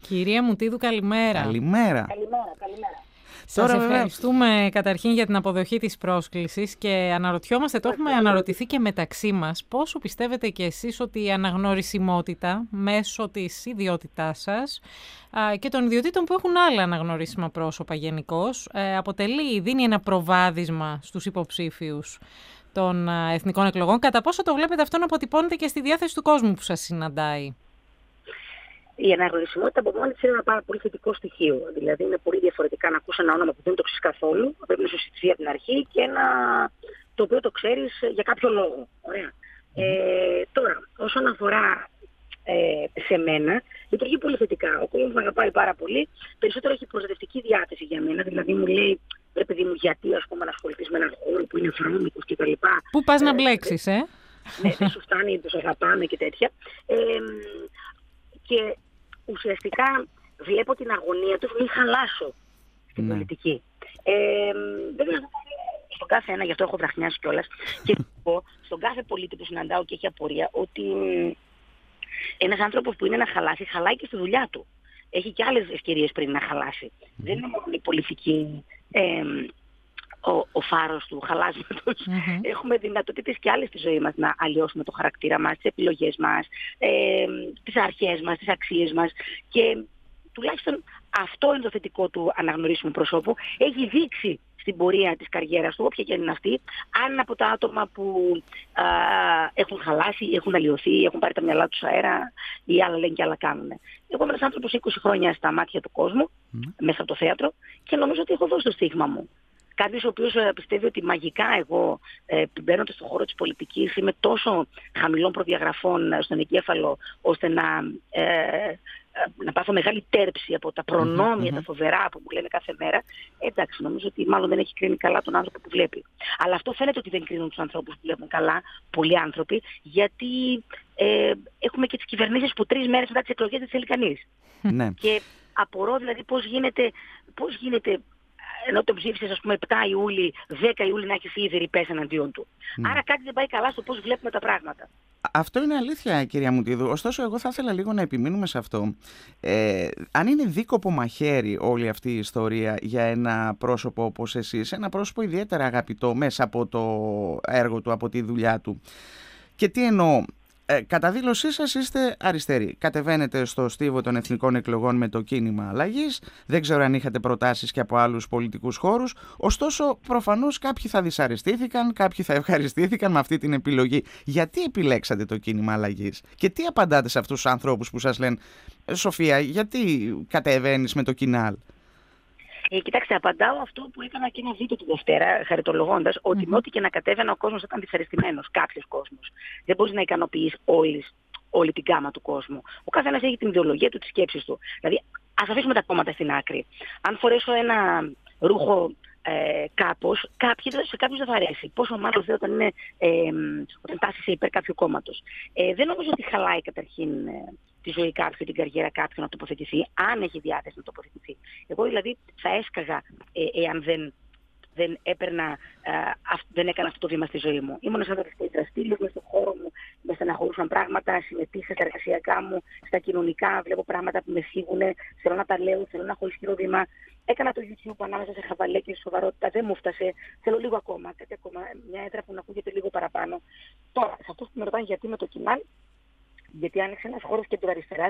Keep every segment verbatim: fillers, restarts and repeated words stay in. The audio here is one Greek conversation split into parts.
Κυρία Μουτίδου, καλημέρα. Καλημέρα. Καλημέρα, καλημέρα. Σας Τώρα, ευχαριστούμε βέβαια... καταρχήν για την αποδοχή της πρόσκλησης και αναρωτιόμαστε, το έχουμε αναρωτηθεί και μεταξύ μας, πόσο πιστεύετε και εσείς ότι η αναγνωρισιμότητα μέσω της ιδιότητάς σας α, και των ιδιωτήτων που έχουν άλλα αναγνωρίσιμα πρόσωπα γενικώς, ε, αποτελεί, δίνει ένα προβάδισμα στους υποψήφιους των α, εθνικών εκλογών. Κατά πόσο το βλέπετε αυτό να αποτυπώνεται και στη διάθεση του κόσμου που σας συναντάει? Η αναγνωρισιμότητα από μόνη της είναι ένα πάρα πολύ θετικό στοιχείο. Δηλαδή, είναι πολύ διαφορετικά να ακούσει ένα όνομα που δεν το ξέρεις καθόλου, πρέπει να σου συζητηθεί από την αρχή, και ένα το οποίο το ξέρεις για κάποιο λόγο. Ωραία. Mm. Ε, τώρα, όσον αφορά ε, σε μένα, λειτουργεί πολύ θετικά. Ο κόσμος με αγαπάει πάρα πολύ. Περισσότερο έχει προστατευτική διάθεση για μένα. Δηλαδή, μου λέει, ρε παιδί μου, γιατί ας πούμε, να ασχοληθείς με έναν χώρο που είναι βρώμικος κτλ. Πού πας ε, να μπλέξεις, ε? Ναι, δεν σου φτάνει, τους αγαπάμε και τέτοια. Ε, και ουσιαστικά βλέπω την αγωνία τους μην χαλάσω στην ναι. πολιτική. Ε, βέβαια, στον κάθε ένα, γι' αυτό έχω βραχνιάσει κιόλας, και πω, στον κάθε πολίτη που συναντάω και έχει απορία, ότι ένας άνθρωπος που είναι να χαλάσει, χαλάει και στη δουλειά του. Έχει και άλλες ευκαιρίες πριν να χαλάσει. Mm. Δεν είναι μόνο η πολιτική, ε, ο, ο φάρος του χαλάσματος. Mm-hmm. Έχουμε δυνατότητες και άλλες στη ζωή μας να αλλοιώσουμε το χαρακτήρα μας, τις επιλογές μας, ε, τις αρχές μας, τις αξίες μας. Και τουλάχιστον αυτό είναι το θετικό του αναγνωρίσιμου προσώπου. Έχει δείξει στην πορεία της καριέρας του, όποια και είναι αυτή, αν από τα άτομα που α, έχουν χαλάσει, έχουν αλλοιωθεί, έχουν πάρει τα μυαλά τους αέρα, ή άλλα λένε και άλλα κάνουν. Εγώ είμαι ένας άνθρωπος είκοσι χρόνια στα μάτια του κόσμου, mm. μέσα από το θέατρο, και νομίζω ότι έχω δώσει το στίγμα μου. Κάποιος ο οποίος πιστεύει ότι μαγικά εγώ, ε, μπαίνοντας στον χώρο της πολιτικής, είμαι τόσο χαμηλών προδιαγραφών στον εγκέφαλο, ώστε να, ε, να πάθω μεγάλη τέρψη από τα προνόμια, mm-hmm. τα φοβερά που μου λένε κάθε μέρα. Εντάξει, νομίζω ότι μάλλον δεν έχει κρίνει καλά τον άνθρωπο που βλέπει. Αλλά αυτό φαίνεται ότι δεν κρίνουν τους ανθρώπους που βλέπουν καλά, πολλοί άνθρωποι, γιατί ε, έχουμε και τις κυβερνήσεις που τρεις μέρες μετά τις εκλογές δεν θέλει κανείς. Ναι. Και απορώ δηλαδή πώς γίνεται, πώς γίνεται ενώ τον ψήφισες, ας πούμε, επτά Ιούλη, δέκα Ιούλη να έχει ήδη ρηπές εναντίον του. Mm. Άρα κάτι δεν πάει καλά στο πώς βλέπουμε τα πράγματα. Αυτό είναι αλήθεια, κυρία Μουτίδου. Ωστόσο, εγώ θα ήθελα λίγο να επιμείνουμε σε αυτό. Ε, αν είναι δίκοπο μαχαίρι όλη αυτή η ιστορία για ένα πρόσωπο όπως εσείς, ένα πρόσωπο ιδιαίτερα αγαπητό μέσα από το έργο του, από τη δουλειά του. Και τι εννοώ? Ε, κατά δήλωσή σας είστε αριστεροί. Κατεβαίνετε στο στίβο των εθνικών εκλογών με το κίνημα αλλαγής. Δεν ξέρω αν είχατε προτάσεις και από άλλους πολιτικούς χώρους. Ωστόσο, προφανώς κάποιοι θα δυσαρεστήθηκαν, κάποιοι θα ευχαριστήθηκαν με αυτή την επιλογή. Γιατί επιλέξατε το κίνημα αλλαγής? Και τι απαντάτε σε αυτούς τους ανθρώπους που σας λένε, Σοφία, γιατί κατεβαίνεις με το Κινάλ? Ε, κοιτάξτε, απαντάω αυτό που έκανα και ένα βίντεο τη Δευτέρα, χαριτολογώντας, ότι mm-hmm. με ό,τι και να κατέβαινα ο κόσμος ήταν δυσαρεστημένος, κάποιος κόσμος. Δεν μπορείς να ικανοποιείς όλης, όλη την γάμα του κόσμου. Ο καθένας έχει την ιδεολογία του, τις σκέψεις του. Δηλαδή, ας αφήσουμε τα κόμματα στην άκρη. Αν φορέσω ένα ρούχο ε, κάπως, κάποιοι, σε κάποιους δεν θα αρέσει. Πόσο μάλλον δε όταν, είναι, ε, όταν τάσει σε υπέρ κάποιου κόμματος. Ε, δεν νομίζω ότι χαλάει καταρχήν ε, τη ζωή κάποιου, την καριέρα κάποιου να τοποθετηθεί, αν έχει διάθεση να τοποθετηθεί. Εγώ δηλαδή θα έσκαγα ε, εάν δεν, δεν έπαιρνα, ε, αυ, δεν έκανα αυτό το βήμα στη ζωή μου. Ήμουν σαν δραστήριο μες στον χώρο μου, με στεναχωρούσαν πράγματα, συμμετείχα στα εργασιακά μου, στα κοινωνικά, βλέπω πράγματα που με φύγουν, θέλω να τα λέω, θέλω να έχω ισχυρό βήμα. Έκανα το YouTube ανάμεσα σε χαβαλέ και σοβαρότητα, δεν μου φτάσε. Θέλω λίγο ακόμα, κάτι ακόμα, μια έδρα που να ακούγεται λίγο παραπάνω. Τώρα, σε αυτό που με ρωτάνε γιατί με το Κινάλ, γιατί άνοιξε ένας χώρος κεντροαριστεράς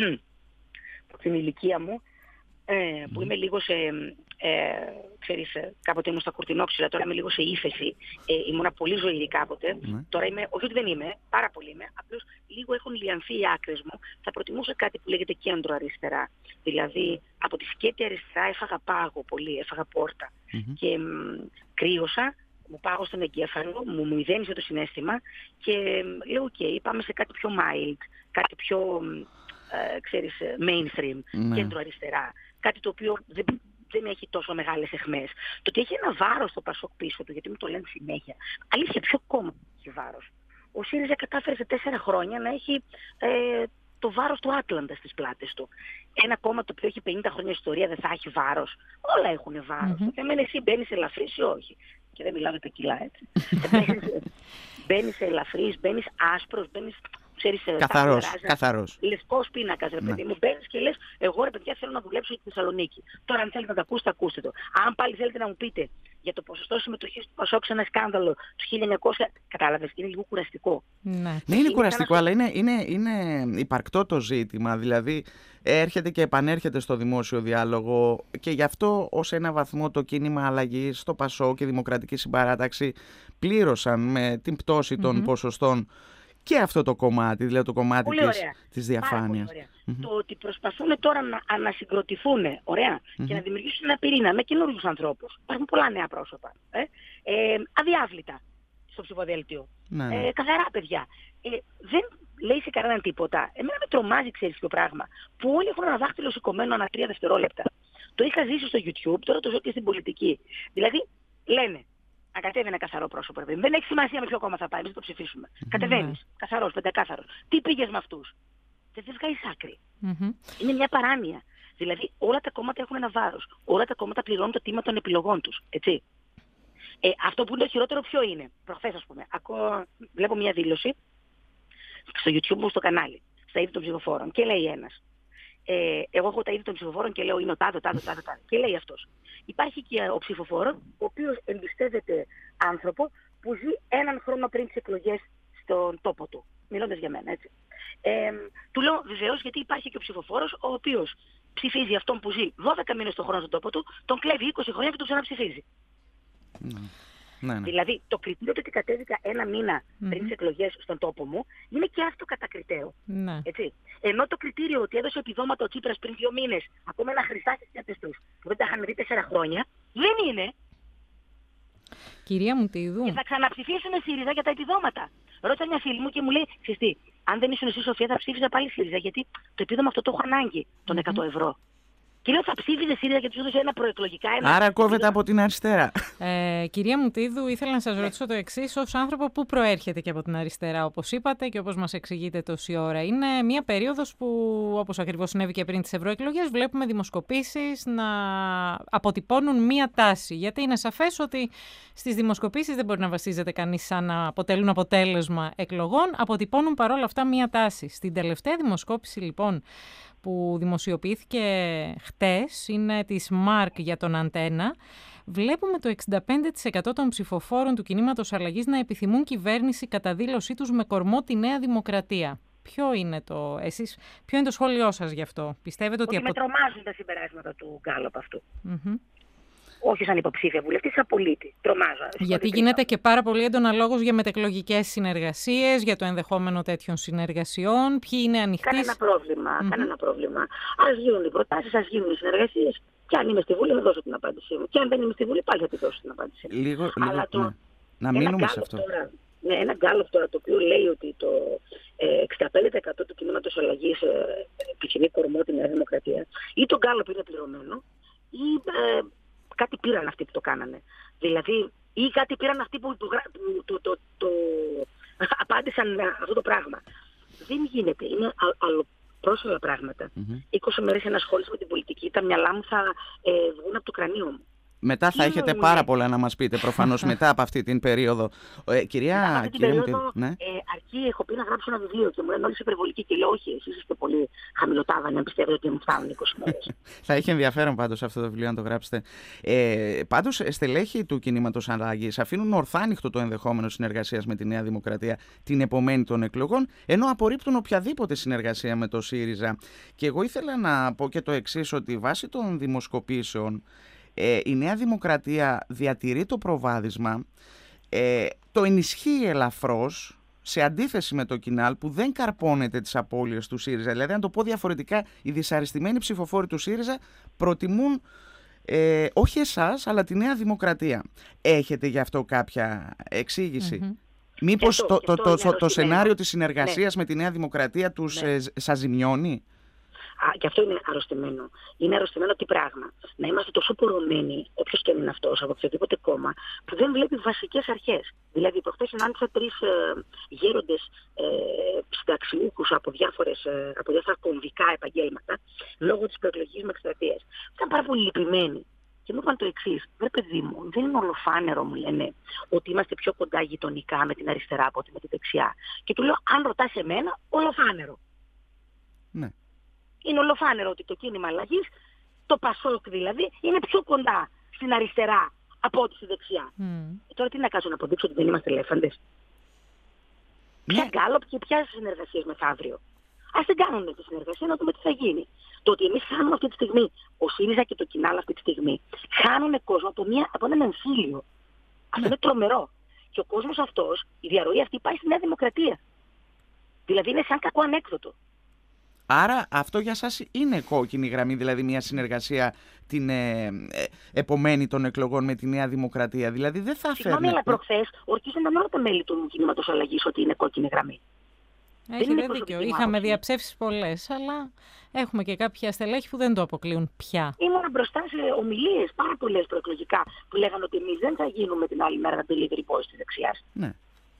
στην ηλικία μου, ε, που είμαι λίγο σε, ε, ξέρεις, κάποτε ήμουν στα κουρτινόξυλα, τώρα είμαι λίγο σε ύφεση, ε, ήμουνα πολύ ζωηρή κάποτε, mm. τώρα είμαι, όχι ότι δεν είμαι, πάρα πολύ είμαι, απλώς λίγο έχουν λιανθεί οι άκρες μου, θα προτιμούσα κάτι που λέγεται κέντρο-αριστερά, δηλαδή από τη σκέτη αριστερά έφαγα πάγο πολύ, έφαγα πόρτα mm-hmm. και μ, κρύωσα, μου πάγω στον εγκέφαλο, μου μηδένισε το συναίσθημα και λέω οκ, okay, πάμε σε κάτι πιο mild, κάτι πιο, ε, ξέρεις, mainstream, ναι. κέντρο αριστερά, κάτι το οποίο δεν, δεν έχει τόσο μεγάλες αιχμές. Το ότι έχει ένα βάρος στο Πασόκ πίσω του, γιατί μου το λένε συνέχεια, αλήθεια ποιο κόμμα έχει βάρος? Ο ΣΥΡΙΖΑ κατάφερε σε τέσσερα χρόνια να έχει ε, το βάρος του Άτλαντα στις πλάτες του. Ένα κόμμα το οποίο έχει πενήντα χρόνια ιστορία δεν θα έχει βάρος? Όλα έχουν βάρος. Mm-hmm. Εμένα εσύ μπαίνεις ελαφρύς ή όχι? Και δεν μιλάω για τα κιλά, έτσι. Μπαίνεις ελαφρύς, μπαίνεις άσπρος, μπαίνεις ξέρεις, καθαρός, καθαρός. Λευκός πίνακας, ρε παιδί Ναι. μου, μπαίνεις και λες, εγώ ρε παιδιά θέλω να δουλέψω στη Θεσσαλονίκη. Τώρα αν θέλετε να τα ακούσετε, ακούστε το. Αν πάλι θέλετε να μου πείτε για το ποσοστό συμμετοχής του Πασόκ σε ένα σκάνδαλο του χίλια εννιακόσια, κατάλαβες, είναι λίγο κουραστικό. Ναι, Ναι, είναι Είναι κουραστικό, κανένα- αλλά είναι, είναι, είναι υπαρκτό το ζήτημα. Δηλαδή, έρχεται και επανέρχεται στο δημόσιο διάλογο και γι' αυτό ως ένα βαθμό το κίνημα αλλαγής στο Πασόκ και η Δημοκρατική Συμπαράταξη πλήρωσαν με την πτώση των Μμμ. ποσοστών και αυτό το κομμάτι, δηλαδή το κομμάτι Πολύ της, ωραία. της Πάρα πολύ διαφάνειας. ωραία. Μμμ. Το ότι προσπαθούν τώρα να ανασυγκροτηθούν, ωραία, Μμμ. και να δημιουργήσουν ένα πυρήνα με καινούριους ανθρώπους. Υπάρχουν πολλά νέα πρόσωπα. Ε, ε, αδιάβλητα στο ψηφοδέλτιο. Ναι, ναι. Ε, καθαρά παιδιά. Ε, δεν λέει σε κανέναν τίποτα. Εμένα με τρομάζει, ξέρεις ποιο πράγμα. Που όλοι έχουν ένα δάχτυλο σηκωμένο ανά τρία δευτερόλεπτα. Το είχα ζήσει στο YouTube, τώρα το ζω και στην πολιτική. Δηλαδή, λένε, να κατέβει ένα καθαρό πρόσωπο. ρε παιδί. Δεν έχει σημασία με ποιο κόμμα θα πάει, εμείς το ψηφίσουμε. Κατεβαίνεις, καθαρός, πεντακάθαρος. Τι πήγες με αυτούς? Δεν δεν βγάζεις άκρη. Μμμ. Είναι μια παράνοια. Δηλαδή, όλα τα κόμματα έχουν ένα βάρος. Όλα τα κόμματα πληρώνουν το τίμημα των επιλογών τους. Έτσι. Ε, αυτό που είναι το χειρότερο ποιο είναι? Προχθές, ας πούμε, ακούω, βλέπω μια δήλωση στο YouTube μου στο κανάλι, στα είδη των ψηφοφόρων, και λέει ένας. Ε, εγώ έχω τα είδη των ψηφοφόρων και λέω είναι ο τάδε, τάδε, τάδε, τάδε. Και λέει αυτός. Υπάρχει και ο ψηφοφόρος, ο οποίος εμπιστεύεται άνθρωπο που ζει έναν χρόνο πριν τις εκλογές στον τόπο του. Μιλώντας για μένα, έτσι. Ε, του λέω βεβαίως γιατί υπάρχει και ο ψηφοφόρος ο οποίος ψηφίζει αυτόν που ζει δώδεκα μήνες τον χρόνο στον τόπο του, τον κλέβει είκοσι χρόνια και τον ξαναψηφίζει. Ναι. Ναι, ναι. Δηλαδή, το κριτήριο του ότι κατέβηκα ένα μήνα πριν Μμμ. τις εκλογές στον τόπο μου είναι και αυτό κατακριτέο. Ναι. Έτσι. Ενώ το κριτήριο ότι έδωσε επιδόματα ο Τσίπρας πριν δύο μήνες, ακόμα ένα χρυσά στις τσέπες τους, που δεν τα είχαν δει τέσσερα χρόνια, δεν είναι. Κυρία Μουτίδου. Και θα ξαναψηφίσουν ΣΥΡΙΖΑ για τα επιδόματα. Ρώτησα μια φίλη μου και μου λέει, ξέρεις τι, αν δεν ήσουν εσύ Σοφία θα ψήφιζα πάλι ΣΥΡΙΖΑ, γιατί το επίδομα αυτό το έχω ανάγκη, των εκατό ευρώ. Και λέω θα ψήφιζε ΣΥΡΙΖΑ γιατί του έδωσε ένα προεκλογικά ένα. Άρα κόβεται από την αριστερά. Ε, κυρία Μουτίδου, ήθελα να σας ρωτήσω το εξής, ως άνθρωπο που προέρχεται και από την αριστερά, όπως είπατε και όπως μας εξηγείτε τόση ώρα. Είναι μια περίοδος που, όπως ακριβώς συνέβη και πριν τις ευρωεκλογές, βλέπουμε δημοσκοπήσεις να αποτυπώνουν μια τάση. Γιατί είναι σαφές ότι στις δημοσκοπήσεις δεν μπορεί να βασίζεται κανείς σαν να αποτελούν αποτέλεσμα εκλογών, αποτυπώνουν παρόλα αυτά μια τάση. Στην τελευταία δημοσκόπηση, λοιπόν, που δημοσιοποιήθηκε χτες, είναι της Μάρκ για τον Αντένα, βλέπουμε το εξήντα πέντε τοις εκατό των ψηφοφόρων του κινήματος αλλαγής να επιθυμούν κυβέρνηση κατά δήλωσή τους με κορμό τη Νέα Δημοκρατία. Ποιο είναι το, εσείς, ποιο είναι το σχόλιο σας γι' αυτό? Πιστεύετε ότι... Ότι απο... με τρομάζουν τα συμπεράσματα του Γκάλοπ αυτού. Mm-hmm. Όχι σαν υποψήφια βουλευτή, σαν πολίτη. Τρομάζω. Γιατί γίνεται και πάρα πολύ έντονα λόγος για μετεκλογικές συνεργασίες, για το ενδεχόμενο τέτοιων συνεργασιών. Ποιοι είναι ανοιχτοί. Κανένα πρόβλημα. Mm-hmm. Κανένα πρόβλημα. Ας γίνουν οι προτάσεις, ας γίνουν οι συνεργασίες. Και αν είμαι στη Βουλή, θα δώσω την απάντησή μου. Και αν δεν είμαι στη Βουλή, πάλι θα τη δώσω την απάντησή μου. Λίγο, Αλλά λίγο, το, ναι. Να μείνουμε σε αυτό. Τώρα, ναι, ένα γκάλωπ τώρα το οποίο λέει ότι το ε, εξήντα πέντε τοις εκατό του κινήματος αλλαγής ε, επιθυμεί κορμό τη Νέα Δημοκρατία, ή το γκάλωπ είναι πληρωμένο, ή ε, κάτι πήραν αυτοί που το κάνανε. Δηλαδή, ή κάτι πήραν αυτοί που το, το, το, το, το απάντησαν αυτό το πράγμα. Δεν γίνεται. Είναι αλλοπρόσωπα πράγματα. Mm-hmm. είκοσι μέρες ενασχόληση με την πολιτική, τα μυαλά μου θα ε, βγουν από το κρανίο μου. Μετά θα έχετε ναι. πάρα πολλά να μας πείτε, προφανώς, μετά από αυτή την περίοδο. Ε, κυρία, Μετά από αυτή την κυρία περίοδο, μου, ναι. ε, αρκεί, έχω πει να γράψω ένα βιβλίο και μου λένε όλοι σε υπερβολική και λέω όχι, εσείς είστε πολύ χαμηλοτάβανοι, αν πιστεύετε ότι μου φτάνουν είκοσι μέρες. Θα έχει ενδιαφέρον πάντως αυτό το βιβλίο να το γράψετε. Ε, πάντως, στελέχη του κινήματος αλλαγής αφήνουν ορθάνυχτο το ενδεχόμενο συνεργασίας με τη Νέα Δημοκρατία την επομένη των εκλογών, ενώ απορρίπτουν οποιαδήποτε συνεργασία με το ΣΥΡΙΖΑ. Και εγώ ήθελα να πω και το εξής, ότι βάσει των δημοσκοπήσεων, Ε, η Νέα Δημοκρατία διατηρεί το προβάδισμα, ε, το ενισχύει ελαφρώς σε αντίθεση με το Κινάλ που δεν καρπώνεται τις απώλειες του ΣΥΡΙΖΑ. Δηλαδή, αν το πω διαφορετικά, οι δυσαρεστημένοι ψηφοφόροι του ΣΥΡΙΖΑ προτιμούν ε, όχι εσάς, αλλά τη Νέα Δημοκρατία. Έχετε γι' αυτό κάποια εξήγηση? Mm-hmm. Μήπως αυτό, το, το, το, το, το σενάριο της συνεργασίας ναι. με τη Νέα Δημοκρατία τους ναι. ε, σας ζημιώνει? Α, και αυτό είναι αρρωστημένο. Είναι αρρωστημένο τι πράγμα? Να είμαστε τόσο πορωμένοι, όποιος και είναι αυτός, από οποιοδήποτε κόμμα, που δεν βλέπει βασικές αρχές. Δηλαδή, προχθές συνάντησα τρεις ε, γέροντες ε, συνταξιούχους από, διάφορες, ε, από διάφορα κομβικά επαγγέλματα, λόγω της προεκλογικής μου εκστρατείας. Ήταν πάρα πολύ λυπημένοι. και μου είπαν το εξής. Βρε παιδί μου, δεν είναι ολοφάνερο, μου λένε, ότι είμαστε πιο κοντά γειτονικά με την αριστερά από ότι με την δεξιά. Και του λέω, αν ρωτάς εμένα, ολοφάνερο. Ναι. Είναι ολοφάνερο ότι το κίνημα αλλαγής, το Πασόκ δηλαδή, είναι πιο κοντά στην αριστερά από ό,τι στη δεξιά. Mm. Ε, τώρα τι να κάνω, να αποδείξω ότι δεν είμαστε ελέφαντες. Ναι. Ποια γκάλωπ και ποια συνεργασίες μεθαύριο. Ας δεν κάνουν τη συνεργασία, να δούμε τι θα γίνει. Το ότι εμείς χάνουμε αυτή τη στιγμή, ο ΣΥΡΙΖΑ και το Κινάλ αυτή τη στιγμή, χάνουν κόσμο από, μια, από έναν εμφύλιο. Αυτό ναι. είναι τρομερό. Και ο κόσμος αυτός, η διαρροή αυτή πάει στη Νέα Δημοκρατία. Δηλαδή είναι σαν κακό ανέκδοτο. Άρα αυτό για σας είναι κόκκινη γραμμή, δηλαδή μια συνεργασία την ε, ε, επομένη των εκλογών με τη Νέα Δημοκρατία. Δηλαδή δεν θα φέρνει... Συγγνώμη, αλλά προχθές ορκίζονταν όλα τα μέλη του κινήματος αλλαγής ότι είναι κόκκινη γραμμή. Έχετε δίκιο. Είχαμε διαψεύσεις πολλές, αλλά έχουμε και κάποια στελέχη που δεν το αποκλείουν πια. Ήμουν μπροστά σε ομιλίες πάρα πολλές προεκλογικά που λέγανε ότι εμείς δεν θα γίνουμε την άλλη μέρα delivery boys της δεξιάς. Ναι.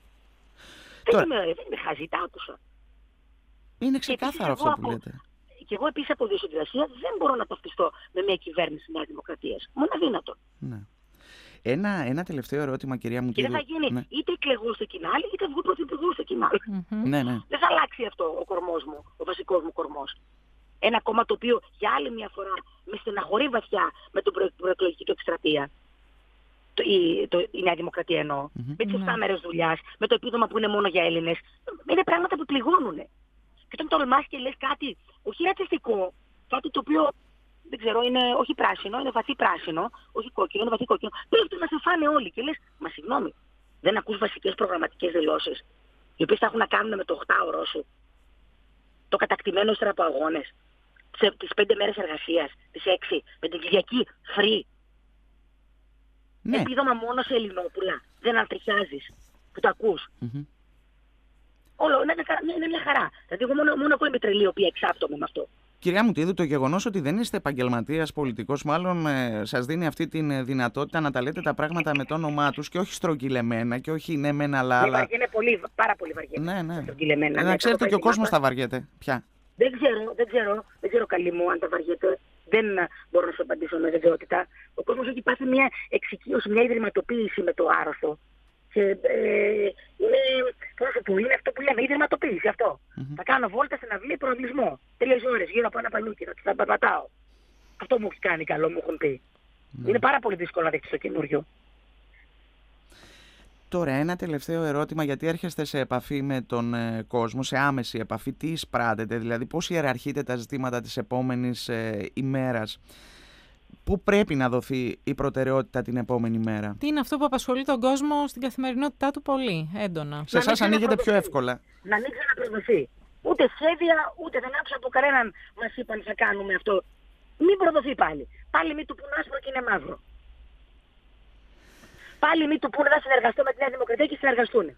Δεν Τώρα... είμαι, δεν είμαι χαζή, τα άκουσα. Είναι ξεκάθαρο αυτό που λέτε. Και εγώ επίσης από διοσυνδρασία δεν μπορώ να ταυτιστώ με μια κυβέρνηση Νέας Δημοκρατίας. Μόνο αδύνατο. Ναι. Ένα, ένα τελευταίο ερώτημα, κυρία μου. Και δεν θα γίνει ναι. είτε εκλεγώ στο Κινάλ, είτε βγω πρωθυπουργό στο Κινάλ. Mm-hmm. Ναι, ναι. Δεν θα αλλάξει αυτό ο κορμός μου, ο βασικός μου κορμός. Ένα κόμμα το οποίο για άλλη μια φορά με στεναχωρεί βαθιά με την προεκλογική του εκστρατεία. Το, η, το, η Νέα Δημοκρατία εννοώ. Mm-hmm. Με τις εφτά mm-hmm. μέρες δουλειάς, με το επίδομα που είναι μόνο για Έλληνες. Είναι πράγματα που πληγώνουν. Και όταν τολμάς και λες κάτι, όχι ρατσιστικό, κάτι το οποίο δεν ξέρω, είναι όχι πράσινο, είναι βαθύ πράσινο, όχι κόκκινο, είναι βαθύ κόκκινο. Πρέπει να σε φάνε όλοι και λες, μα συγγνώμη, δεν ακούς βασικές προγραμματικές δηλώσεις, οι οποίες θα έχουν να κάνουν με το οκτάωρό σου, το κατακτημένο ύστερα από αγώνες, τις πέντε μέρες εργασίας, τις έξι, με την Κυριακή free. Ναι. Επίδομα μόνο σε Ελληνόπουλα, δεν αντριχιάζεις, που το ακούς. Mm-hmm. Όλο, είναι, είναι μια χαρά. Δηλαδή, εγώ μόνο, μόνο εγώ είμαι τρελή, η οποία εξάπτωμαι με αυτό. Κυρία Μουτίδου, το γεγονός ότι δεν είστε επαγγελματίας πολιτικός, μάλλον ε, σας δίνει αυτή τη δυνατότητα να τα λέτε τα πράγματα με το όνομά τους και όχι στρογγυλεμένα και όχι ναι μεν αλλά... Ναι, είναι πολύ, πάρα πολύ βαριέμαι. Ναι, ναι. Στρογγυλεμένα. Να ναι, ξέρετε και ο κόσμος τα βαριέται πια. Δεν ξέρω, δεν ξέρω, δεν ξέρω καλή μου αν τα βαριέται. Δεν μπορώ να σου απαντήσω με βεβαιότητα. Ο κόσμος έχει πάθει μια εξοικείωση, μια ιδρυματοποίηση με το άρρωστο. Και ε, είναι, πω, είναι αυτό που λέμε, ιδρυματοποίηση αυτό. Mm-hmm. Θα κάνω βόλτα στην αυλή προαυλισμό. Τρεις ώρες γύρω από ένα παλούκι, θα περπατάω. Αυτό μου έχει κάνει καλό, μου έχουν πει. Mm-hmm. Είναι πάρα πολύ δύσκολο να δείξεις το καινούριο. Τώρα ένα τελευταίο ερώτημα, γιατί έρχεστε σε επαφή με τον ε, κόσμο, σε άμεση επαφή, τι εισπράτετε, δηλαδή πώς ιεραρχείτε τα ζητήματα της επόμενης ε, ημέρας. Πού πρέπει να δοθεί η προτεραιότητα την επόμενη μέρα? Τι είναι αυτό που απασχολεί τον κόσμο στην καθημερινότητά του πολύ έντονα? Σε εσάς ανοίγεται πιο εύκολα. Να μην ξαναπροδοθεί. Ούτε σχέδια, ούτε δεν άκουσα από κανέναν μας είπαν θα κάνουμε αυτό. Μην προδοθεί πάλι. Πάλι μη του πούνε άσπρο και είναι μαύρο. Πάλι μη του πούνε θα συνεργαστώ με τη Νέα Δημοκρατία και συνεργαστούν.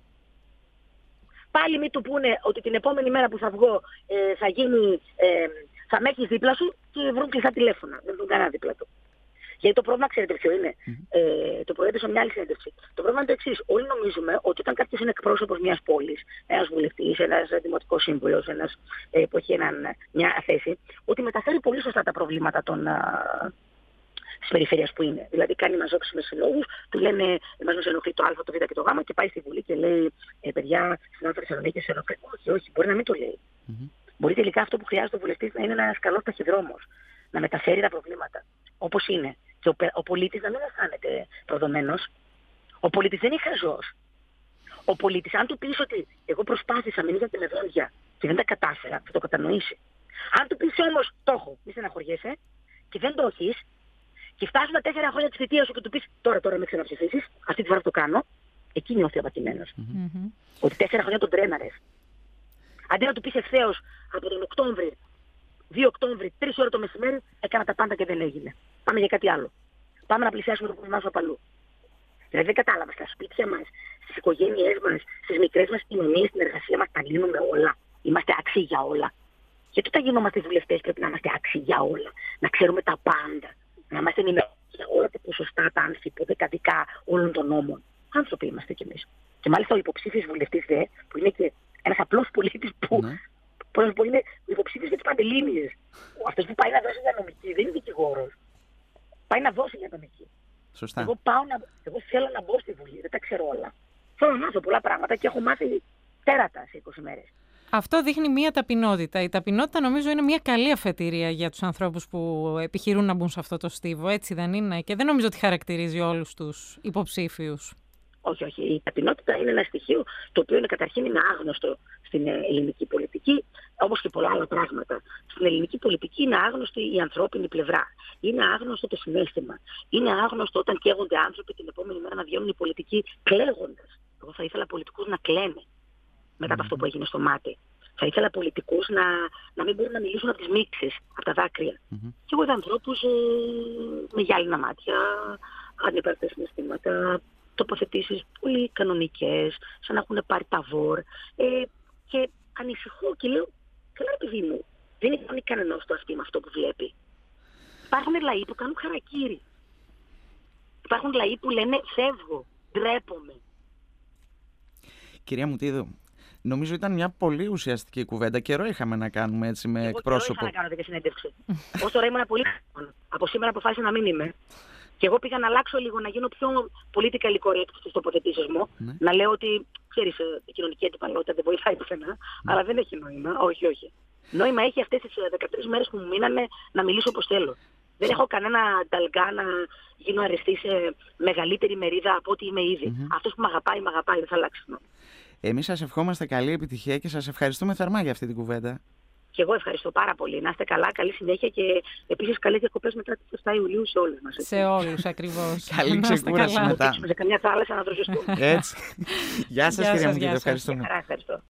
Πάλι μη του πούνε ότι την επόμενη μέρα που θα βγω ε, θα γίνει... Ε, θα με έχεις δίπλα σου και βρουν κλειστά τηλέφωνα. Δεν βρουν κανένα δίπλα του. Γιατί το πρόβλημα, ξέρετε ποιο είναι. Mm-hmm. Ε, το προέδωσα μια άλλη συνέντευξη. Το πρόβλημα είναι το εξής. Όλοι νομίζουμε ότι όταν κάποιος είναι εκπρόσωπος μιας πόλης, ένας βουλευτής, ένας δημοτικός σύμβουλος, ένας ε, που έχει έναν, μια θέση, ότι μεταφέρει πολύ σωστά τα προβλήματα των, α, της περιφέρειας που είναι. Δηλαδή κάνει μαζόξεις με συλλόγους, του λένε μας μας ενοχλεί το Α, το Β και το Γ και πάει στη Βουλή και λέει ε, παιδιά, στην άλλη Θεσσαλονίκη σε ενοχλεί. Όχι, όχι, μπορεί να μην το λέει. Mm-hmm. Μπορεί τελικά αυτό που χρειάζεται ο βουλευτής να είναι ένας καλός ταχυδρόμος, να μεταφέρει τα προβλήματα όπως είναι. Και ο, ο πολίτης να μην αισθάνεται προδομένος. Ο πολίτης δεν είναι χαζός. Ο πολίτης, αν του πεις ότι εγώ προσπάθησα, μείνετε με δόντια και δεν τα κατάφερα, θα το κατανοήσει. Αν του πεις όμως το έχω, μη στεναχωριέσαι, και δεν το έχεις, και φτάσουν τα τέσσερα χρόνια της θητείας σου και του πεις τώρα, τώρα με ξαναψηφίσεις, αυτή τη φορά το κάνω, εκεί νιώθει απατημένος. Mm-hmm. Ότι τέσσερα χρόνια τον τρέναρες. Αντί να του πεις ευθέως από τον Οκτώβρη, δύο Οκτώβρη, τρεις ώρες το μεσημέρι, έκανα τα πάντα και δεν έγινε. Πάμε για κάτι άλλο. Πάμε να πλησιάσουμε το κομμάτι σου απαλού. Δηλαδή δεν κατάλαβα, στα σπίτια μας, στις οικογένειές μας, στις μικρές μας κοινωνίες, στην εργασία μας τα λύνουμε όλα. Είμαστε άξιοι για όλα. Γιατί όταν γινόμαστε βουλευτές πρέπει να είμαστε άξιοι για όλα. Να ξέρουμε τα πάντα. Να είμαστε ενημερωμένοι για όλα τα ποσοστά, τα ανθιποδεκαδικά όλων των νόμων. Άνθρωποι είμαστε κι εμείς. Και μάλιστα ο υποψήφιος βουλευτής δε, που είναι και ένας απλός πολίτης που, ναι. που είναι υποψήφιος για τις Παντελήνιες. Αυτός που πάει να δώσει για νομική δεν είναι δικηγόρος. πάει να δώσει για τον εκεί. Σωστά. Εγώ, πάω να, εγώ θέλω να μπω στη Βουλή, δεν τα ξέρω όλα. Θέλω να μάθω πολλά πράγματα και έχω μάθει τέρατα σε είκοσι μέρες. Αυτό δείχνει μία ταπεινότητα. Η ταπεινότητα νομίζω είναι μία καλή αφετηρία για τους ανθρώπους που επιχειρούν να μπουν σε αυτό το στίβο. Έτσι δεν είναι? Και δεν νομίζω ότι χαρακτηρίζει όλους τους υποψήφιους. Όχι, όχι. Η ταπεινότητα είναι ένα στοιχείο το οποίο είναι, καταρχήν είναι άγνωστο στην ελληνική πολιτική, όπως και πολλά άλλα πράγματα. Στην ελληνική πολιτική είναι άγνωστη η ανθρώπινη πλευρά. Είναι άγνωστο το συναίσθημα. Είναι άγνωστο όταν καίγονται άνθρωποι την επόμενη μέρα να βγαίνουν οι πολιτικοί κλαίγοντας. Εγώ θα ήθελα πολιτικούς να κλαίνε μετά από αυτό που έγινε στο μάτι. Θα ήθελα πολιτικούς να, να μην μπορούν να μιλήσουν από τις μίξεις, από τα δάκρυα. Mm-hmm. Και εγώ είδα ανθρώπους ε, με γυάλινα μάτια, ανυπαρκτές συναισθήματα, τοποθετήσεις πολύ κανονικές, σαν να έχουν πάρει τα βόρ. Ε, και ανησυχώ και λέω, καλά παιδί μου, δεν είναι κανένας το αυτή με αυτό που βλέπει. Υπάρχουν λαοί που κάνουν χαρακίρι. Υπάρχουν λαοί που λένε φεύγω, ντρέπομαι. Κυρία Μουτίδου, νομίζω ήταν μια πολύ ουσιαστική κουβέντα. Καιρό είχαμε να κάνουμε έτσι με εγώ εκπρόσωπο. Εγώ είχα να κάνω τέτοια συνέντευξη. Ως τώρα ήμουν πολύ από σήμερα αποφάσισα να μην είμαι. Και εγώ πήγα να αλλάξω λίγο, να γίνω πιο politically correct στις τοποθετήσεις μου. Ναι. Να λέω ότι, ξέρεις, η κοινωνική αντιπαλότητα δεν βοηθάει πουθενά, ναι. αλλά δεν έχει νόημα. Όχι, όχι. Νόημα έχει αυτές τις δεκατρείς μέρες που μου μείνανε να μιλήσω όπως θέλω. Δεν έχω κανένα νταλγκά να γίνω αρεστή σε μεγαλύτερη μερίδα από ό,τι είμαι ήδη. Mm-hmm. Αυτός που με αγαπάει, με αγαπάει, δεν θα αλλάξει. Εμείς σας ευχόμαστε καλή επιτυχία και σας ευχαριστούμε θερμά για αυτή την κουβέντα. Και εγώ ευχαριστώ πάρα πολύ. Να είστε καλά, καλή συνέχεια και επίσης καλές διακοπές μετά τις επτά Ιουλίου σε όλους μας. Σε όλους ακριβώς. Καλή ξεκούραση μετά. Σε καμιά θάλασσα να δροσιστούμε. Έτσι. Γεια σας, κυρία Μουτίδου. Ευχαριστούμε. Ευχαριστώ.